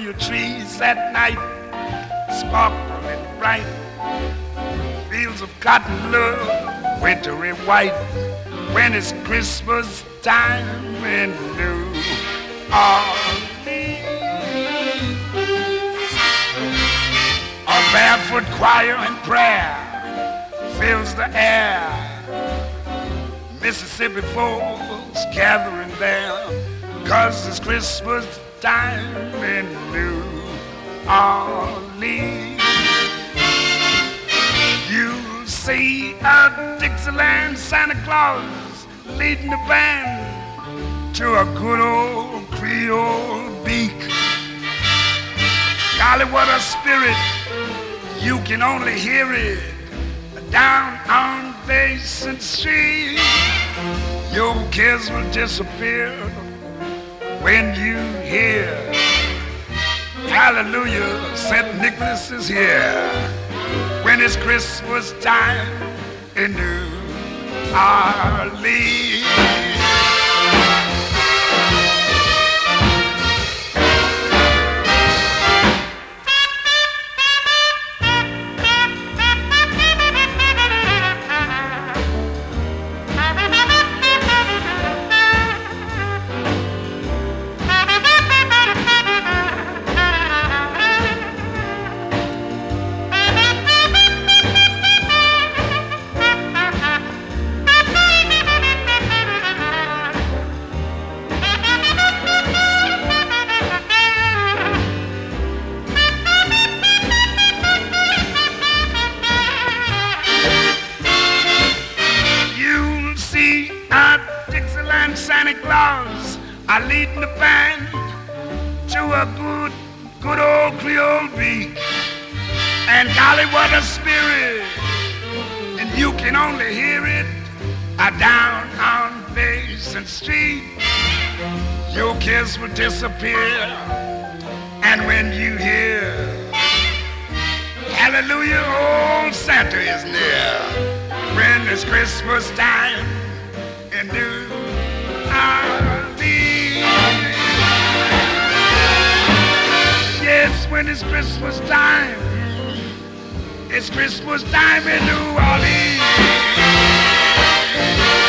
Hallelujah trees at night sparkle and bright. Fields of cotton look wintry white when it's Christmas time in New Orleans. A barefoot choir and prayer fills the air. Mississippi folks gathering there, 'cause it's Christmas time in New Orleans. You see a Dixieland Santa Claus leading the band to a good old Creole beak. Golly, what a spirit, you can only hear it down on Basin Street. Your cares will disappear when you hear hallelujah, St. Nicholas is here. When it's Christmas time in New Orleans. Santa Claus are leading the band to a good old Creole beat. And golly, what a spirit, and you can only hear it down on Basin Street. Your kiss will disappear, and when you hear hallelujah, old Santa is near. When it's Christmas time in New Orleans. Yes, when it's Christmas time, it's Christmas time in New Orleans.